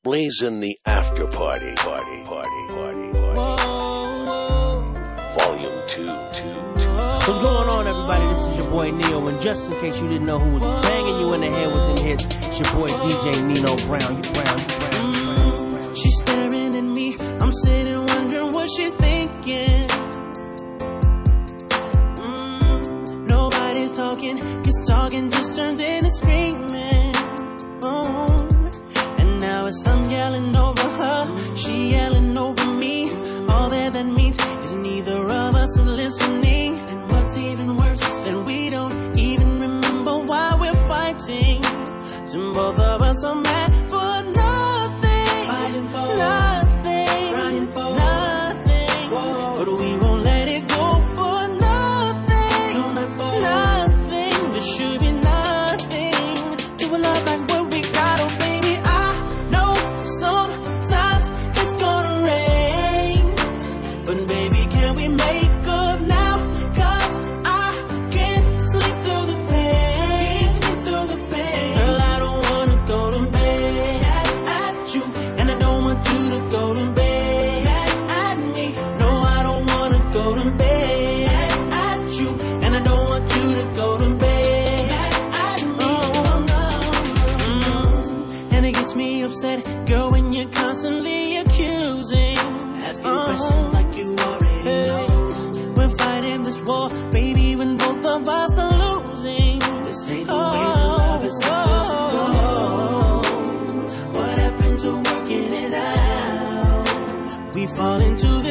Blazing the After Party. Volume 2. What's going on, everybody? This is your boy Neo, and just in case you didn't know who was banging you in the head with them hits, it's your boy DJ Nino Brown. You brown. She's staring at me, I'm sitting wondering what she's thinking. Nobody's talking, 'cause talking just turns into screaming. And now it's I'm yelling over her, she yelling over me. All that means is neither of us is listening. And what's even worse, that we don't even remember why we're fighting. So both of us are mad for nothing, fighting for nothing, trying for nothing. But we won't let it go for nothing, nothing. There should be nothing to a love like what we got. Oh baby, I know sometimes it's gonna rain, but baby, can we make up now? 'Cause I can't sleep through the pain. Girl, I don't wanna go to bed at you, and I don't want you to go to bed at me. No, I don't wanna go to bed at you, and I don't want you to go to bed at me. And it gets me upset, girl, when you're constantly accusing, asking questions like you already know. We're fighting this war, baby, when both of us are losing. This ain't the way the love is supposed to go. What happened to working it out? We fall into